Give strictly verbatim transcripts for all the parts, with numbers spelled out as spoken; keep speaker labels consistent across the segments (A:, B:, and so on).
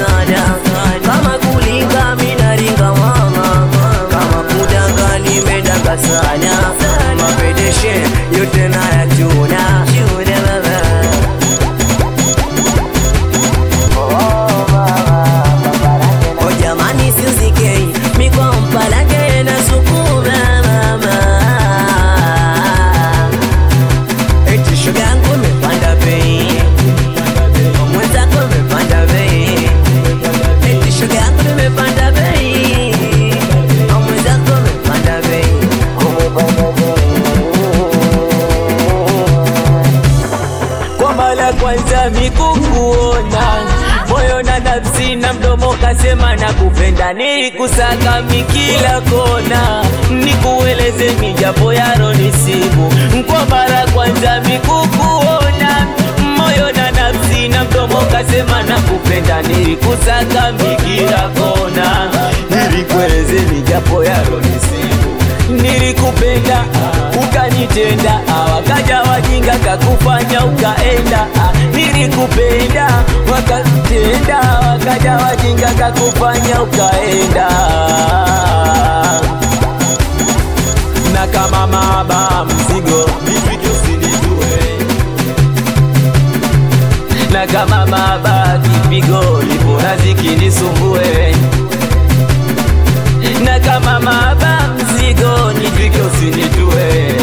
A: sana. Kama kulinga mina ringa mama, kama kudanga nimedanga sana. Mapedeshe yote nayachuna. Oh jamani sizikei mikwa mpalake na sukuma mama. Eti shoga yangu mepanda bei, mwenzako mepanda bei. Eti shoga yangu mepanda bei, mwenzako mepanda bei. Kwa mara kwanza mikukuona, moyo na nafsi na mdomo kasema na kupenda. Nilikusaka mikila kona, nikueleze mijapo yaro nisibu. Kwa mara kwanza mikukuona, moyo na nafsi na mdomo kasema na kupenda. Nilikusaka mikila kona, nikueleze mijapo yaro nisibu. Nilikupenda ukanitenda, wakaja wajinga kakufanya ukaenda. Nilikupenda wakatenda, wakaja wajinga kakufanya ukaenda. Na kama maba mzigo nifike usinijue, na kama maba kipigo lipo raziki nisumbue. Na kama maba mzigo nifike usinijue,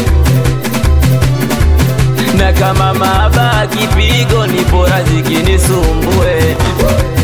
A: na kama maba kipigo nipo raziki nisumbue.